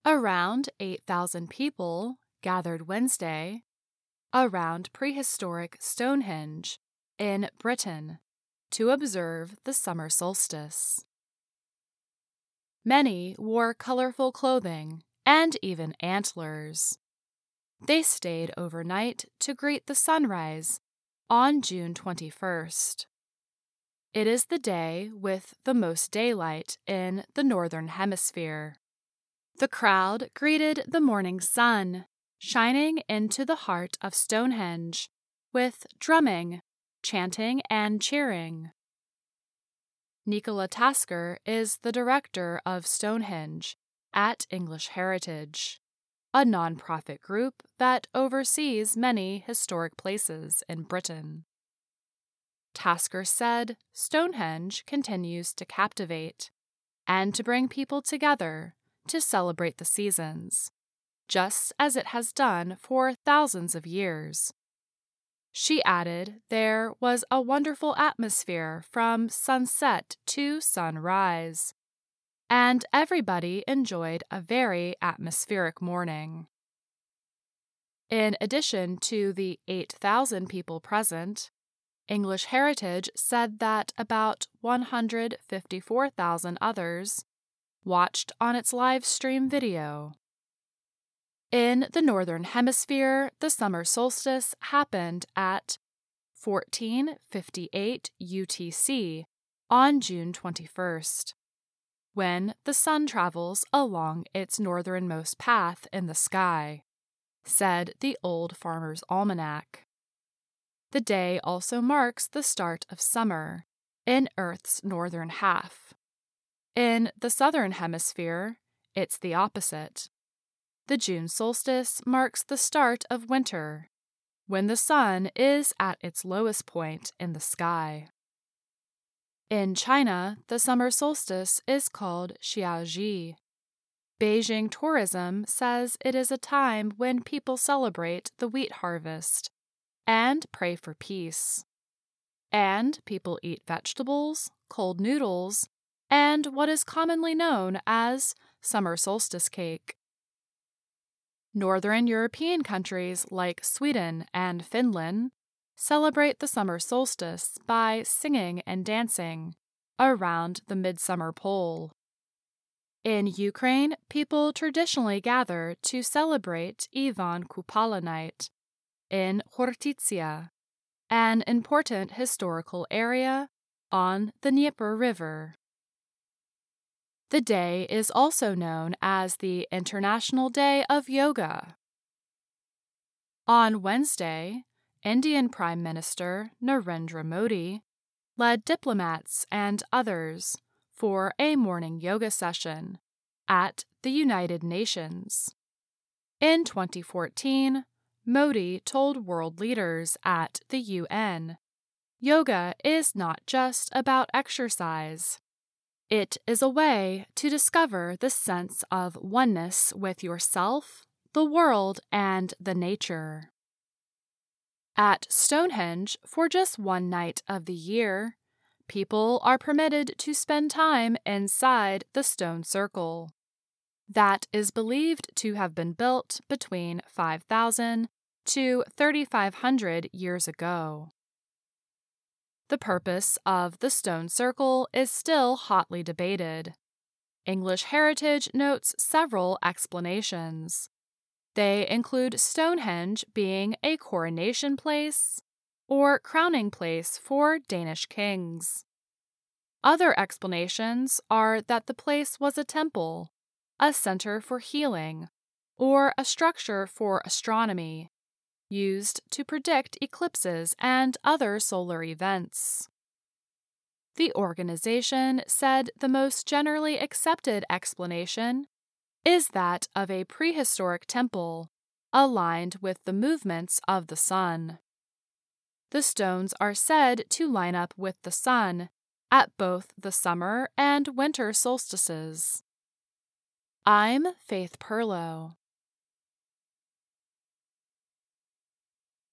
Around 8,000 people gathered Wednesday around prehistoric Stonehenge in Britain to observe the summer solstice. Many wore colorful clothing and even antlers. They stayed overnight to greet the sunrise on June 21st. It is the day with the most daylight in the Northern Hemisphere. The crowd greeted the morning sun, shining into the heart of Stonehenge, with drumming, chanting, and cheering. Nicola Tasker is the director of Stonehenge at English Heritage, a nonprofit group that oversees many historic places in Britain. Tasker said Stonehenge continues to captivate and to bring people together to celebrate the seasons, just as it has done for thousands of years. She added there was a wonderful atmosphere from sunset to sunrise, and everybody enjoyed a very atmospheric morning. In addition to the 8,000 people present, English Heritage said that about 154,000 others watched on its live stream video. In the Northern Hemisphere, the summer solstice happened at 14:58 UTC on June 21st, when the sun travels along its northernmost path in the sky, said the Old Farmer's Almanac. The day also marks the start of summer in Earth's northern half. In the Southern Hemisphere, it's the opposite. The June solstice marks the start of winter, when the sun is at its lowest point in the sky. In China, the summer solstice is called Xiaozhi. Beijing tourism says it is a time when people celebrate the wheat harvest and pray for peace. And people eat vegetables, cold noodles, and what is commonly known as summer solstice cake. Northern European countries like Sweden and Finland celebrate the summer solstice by singing and dancing around the midsummer pole. In Ukraine, people traditionally gather to celebrate Ivan Kupala night in Khortytsia, an important historical area on the Dnieper River. The day is also known as the International Day of Yoga. On Wednesday, Indian Prime Minister Narendra Modi led diplomats and others for a morning yoga session at the United Nations. In 2014, Modi told world leaders at the UN, "Yoga is not just about exercise. It is a way to discover the sense of oneness with yourself, the world, and the nature." At Stonehenge, for just one night of the year, people are permitted to spend time inside the stone circle. That is believed to have been built between 5,000 to 3,500 years ago. The purpose of the stone circle is still hotly debated. English Heritage notes several explanations. They include Stonehenge being a coronation place or crowning place for Danish kings. Other explanations are that the place was a temple, a center for healing, or a structure for astronomy, used to predict eclipses and other solar events. The organization said the most generally accepted explanation is that of a prehistoric temple aligned with the movements of the sun. The stones are said to line up with the sun at both the summer and winter solstices. I'm Faith Perlow.